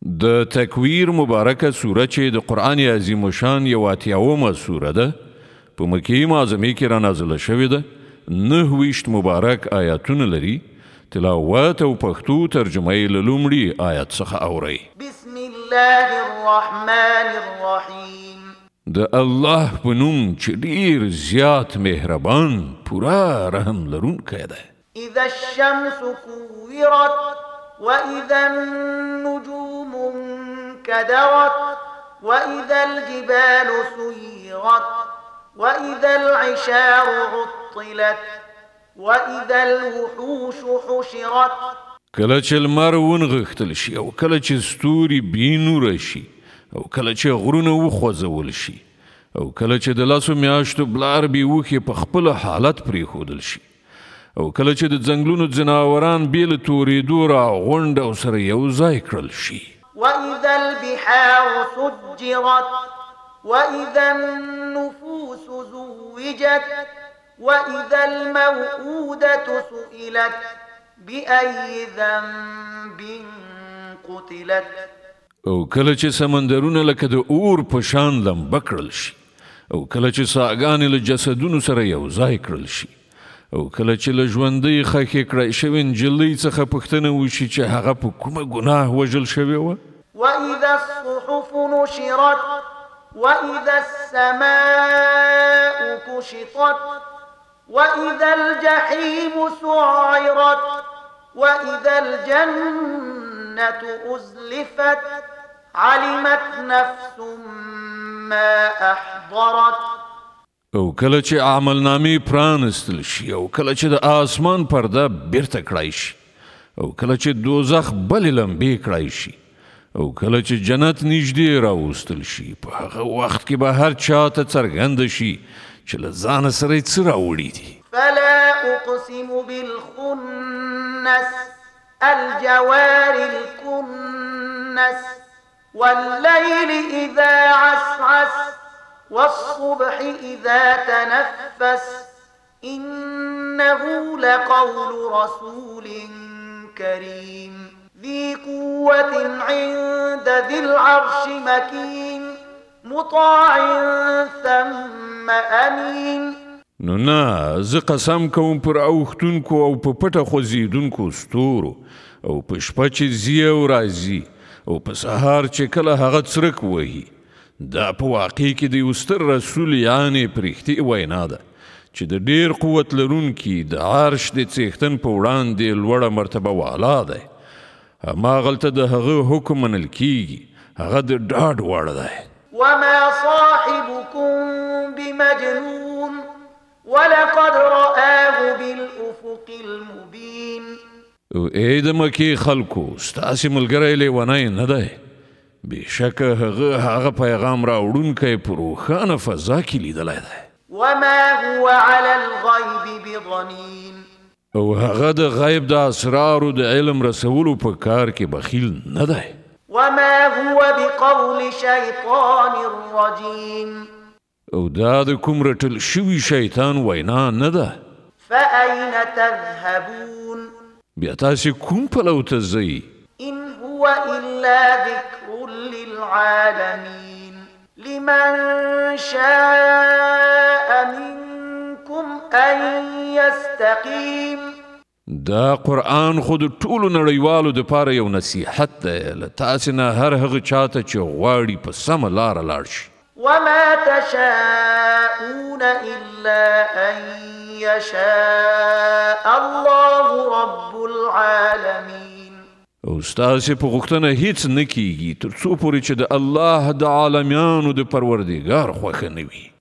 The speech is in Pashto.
د تکویر مبارکه سوره چې د قرآن عظیم شان یو اتیاومه سوره ده په مکې معظمه کې را نازله شوې ده 29 مبارک آیاتونه لري تلاوت او پښتو ترجمه یې له لومړي آیات څخه اورئ بسم الله الرحمن الرحیم د الله په نوم چې ډیر زیات مهربان پورا رحم لرونکی دی اذا الشمس كورت وإذا النجوم انكدرت وإذا الجبال سيرت وإذا العشار عطلت وإذا الوحوش حشرت کله چې لمر ونغښتل شي او کله چې ستوري بېنوره شي او کله چې غرونه وخوځول شي او کله چې د لسو میاشتو بلار بېوښې په خپل حالت پرېښودل شي او کله چې د ځنګلونو ځناوران بې له تورېدو راغونډ او سره یو ځای کړل شي وإذا البحار سجرت وإذا النفوس زوجت وإذا الموءودة سئلت بأي ذنب قتلت او کله چې سمندرونه لکه د اور په شان لمبه کړل شي او کله چې ساګانې له جسدونو سره یو ځای کړل شي او کله چې له ژوندۍ خښې کړای شوې نجلۍ څخه پوښتنه وشي چې هغه په کومه ګناه وژل شوې وه وإذا الصحف نشرت وإذا السماء كشطت وإذا الجحيم سعرت وإذا الجنة أزلفت علمت نفس ما أحضرت او کله چې عملنامې پرانستل شي او کله چې د آسمان پرده بیرته کړای شي او کله چې دوزخ بلې لمبې کړای شي او کله چې جنت نږدې راوستل شي په هغه وخت کې به هر چا ته څرګنده شي چې له ځانه سره یې څه راوړي دي فلا أقسم بالخنس الجوار الكنس والليل إذا عسعس والصبح إذا تنفس إنه لقول رسول كريم ذي قوة عند ذي العرش مكين مطاع ثم أمين نو نه زه قسم کوم پر اوښتونکو او په پټه خوځېدونکو ستورو او په شپه چې ځي او راځي او په سهار چې کله هغه څرک وهي دا په واقع کې د یو ستر رسول یعنې پرښتې وینا ده چې د ډیر قوت لرونکي د عرش د څښتن په وړاندې لوړه مرتبه والا دی هماغلته د هغه حکم منل کیږي هغه د ډاډ وړ دی وما صاحبكم بمجنون ولقد رآه بالأفق المبين ای د مکې خلکو ستاسې ملګری لیونی نه دی بشک هغه پیغام راوړونکی په روښانه فضا کې لیدلی دی وما هو على الغیب بضنین او هغه د غیب د اسرارو د علم رسولو په کار کې بخیل نه دی وما هو بقول شیطان رجیم او دا د کوم رټل شوي شیطان وینا نه ده فأین تذهبون بیا تاسې کوم پلو ته ځئ إن هو إلا ذكر للعالمين لمن شاء منكم أن يستقيم دا قرآن خود ټولو نړیوالو دپاره یو نصیحت دی له تاسې نه هر هغه چاته چې غواړي په سمه لاره لاړ شي وما تشاءون إلا أن يشاء الله رب العالمين او ستاسې په غوښتنه هیڅ نه کیږي تر څو پورې چې د الله د عالمیانو د پروردګار خوښه نه وي